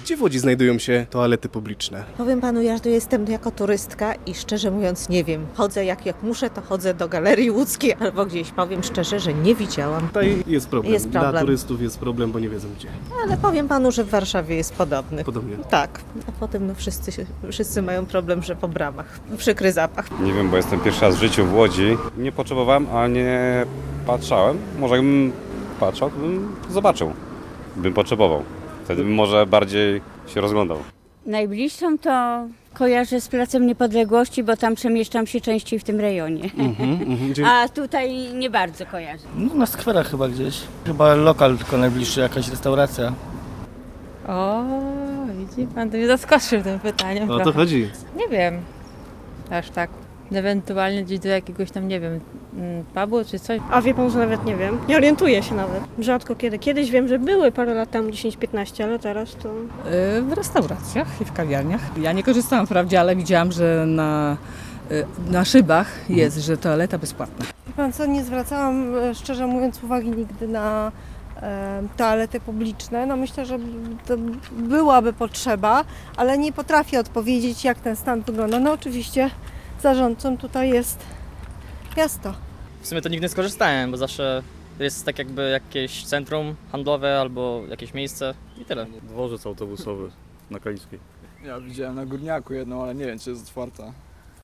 Gdzie w Łodzi znajdują się toalety publiczne? Powiem panu, ja tu jestem jako turystka i szczerze mówiąc nie wiem. Chodzę jak muszę, to chodzę do Galerii Łódzkiej albo gdzieś. Powiem szczerze, że nie widziałam. Tutaj jest problem. Jest problem. Dla turystów jest problem, bo nie wiedzą gdzie. Ale powiem panu, że w Warszawie jest podobny. Podobnie. Tak. A potem no wszyscy mają problem, że po bramach. Przykry zapach. Nie wiem, bo jestem pierwszy raz w życiu w Łodzi. Nie potrzebowałem, a nie patrzałem. Może jakbym patrzał, to bym zobaczył. Bym potrzebował. Wtedy bym może bardziej się rozglądał. Najbliższą to kojarzę z Placem Niepodległości, bo tam przemieszczam się częściej w tym rejonie. A tutaj nie bardzo kojarzę. No, na skwerach chyba gdzieś. Chyba lokal tylko najbliższy, jakaś restauracja. O, widzi pan, to mnie zaskoczył tym pytaniem. O to chodzi. Nie wiem, aż tak. Ewentualnie gdzieś do jakiegoś tam, nie wiem, pubu czy coś. A wie pan, że nawet nie wiem. Nie orientuję się nawet. Rzadko kiedy. Kiedyś wiem, że były parę lat temu, 10-15, ale teraz to... W restauracjach i w kawiarniach. Ja nie korzystałam wprawdzie, ale widziałam, że na szybach jest, że toaleta bezpłatna. Wie pan co, nie zwracałam szczerze mówiąc uwagi nigdy na toalety publiczne. No myślę, że to byłaby potrzeba, ale nie potrafię odpowiedzieć, jak ten stan wygląda. No oczywiście zarządcą tutaj jest miasto. W sumie to nigdy nie skorzystałem, bo zawsze jest tak jakby jakieś centrum handlowe albo jakieś miejsce i tyle. Dworzec autobusowy na Kaliskiej. Ja widziałem na Górniaku jedną, ale nie wiem, czy jest otwarta.